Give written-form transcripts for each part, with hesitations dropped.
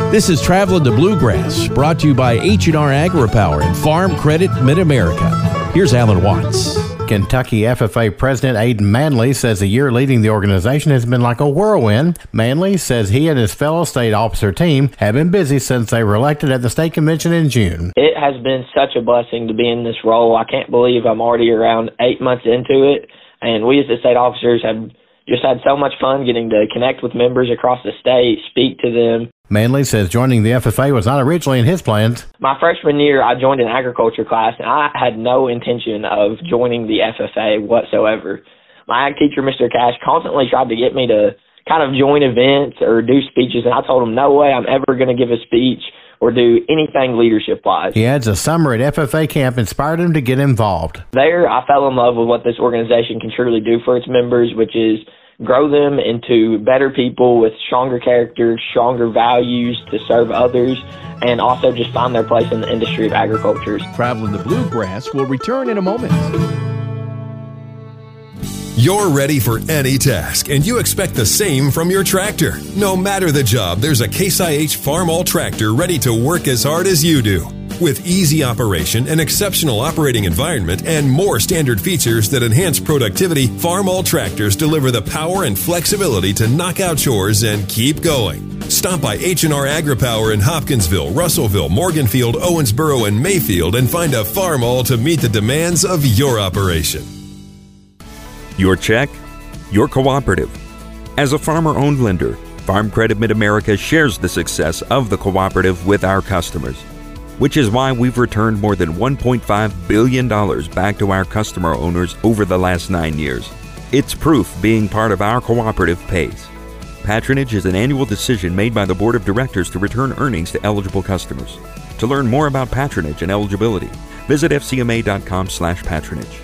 This is Traveling the Bluegrass, brought to you by H&R AgriPower and Farm Credit Mid-America. Here's Alan Watts. Kentucky FFA President Aidan Manley says the year leading the organization has been like a whirlwind. Manley says he and his fellow state officer team have been busy since they were elected at the state convention in June. It has been such a blessing to be in this role. I can't believe I'm already around 8 months into it, and we as the state officers have just had so much fun getting to connect with members across the state, speak to them. Manley says joining the FFA was not originally in his plans. My freshman year, I joined an agriculture class, and I had no intention of joining the FFA whatsoever. My ag teacher, Mr. Cash, constantly tried to get me to kind of join events or do speeches, and I told him, no way I'm ever going to give a speech or do anything leadership-wise. He adds a summer at FFA camp inspired him to get involved. There, I fell in love with what this organization can truly do for its members, which is grow them into better people with stronger character, stronger values to serve others, and also just find their place in the industry of agriculture. Traveling the Bluegrass will return in a moment. You're ready for any task, and you expect the same from your tractor. No matter the job, there's a Case IH Farmall tractor ready to work as hard as you do. With easy operation, an exceptional operating environment, and more standard features that enhance productivity, Farmall tractors deliver the power and flexibility to knock out chores and keep going. Stop by H&R AgriPower in Hopkinsville, Russellville, Morganfield, Owensboro, and Mayfield and find a Farmall to meet the demands of your operation. Your check, your cooperative. As a farmer-owned lender, Farm Credit Mid-America shares the success of the cooperative with our customers, which is why we've returned more than $1.5 billion back to our customer owners over the last 9 years. It's proof being part of our cooperative pays. Patronage is an annual decision made by the Board of Directors to return earnings to eligible customers. To learn more about patronage and eligibility, visit fcma.com/patronage.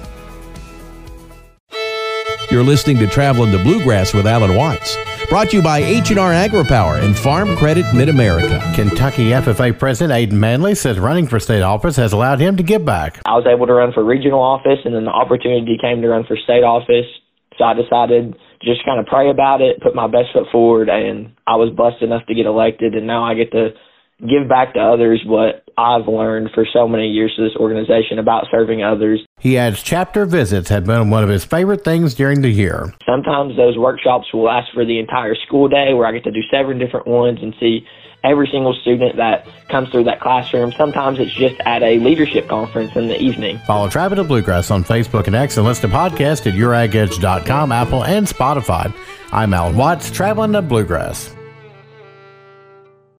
You're listening to Traveling the Bluegrass with Alan Watts, brought to you by H&R AgriPower and Farm Credit Mid-America. Kentucky FFA President Aidan Manley says running for state office has allowed him to give back. I was able to run for regional office, and then the opportunity came to run for state office. So I decided to just kind of pray about it, put my best foot forward, and I was blessed enough to get elected, and now I get to give back to others what I've learned for so many years to this organization about serving others. He adds chapter visits have been one of his favorite things during the year. Sometimes those workshops will last for the entire school day, where I get to do 7 different ones and see every single student that comes through that classroom. Sometimes it's just at a leadership conference in the evening. Follow Traveling the Bluegrass on Facebook and X and listen to podcasts at YourAgEdge.com, Apple, and Spotify. I'm Alan Watts, Traveling the Bluegrass.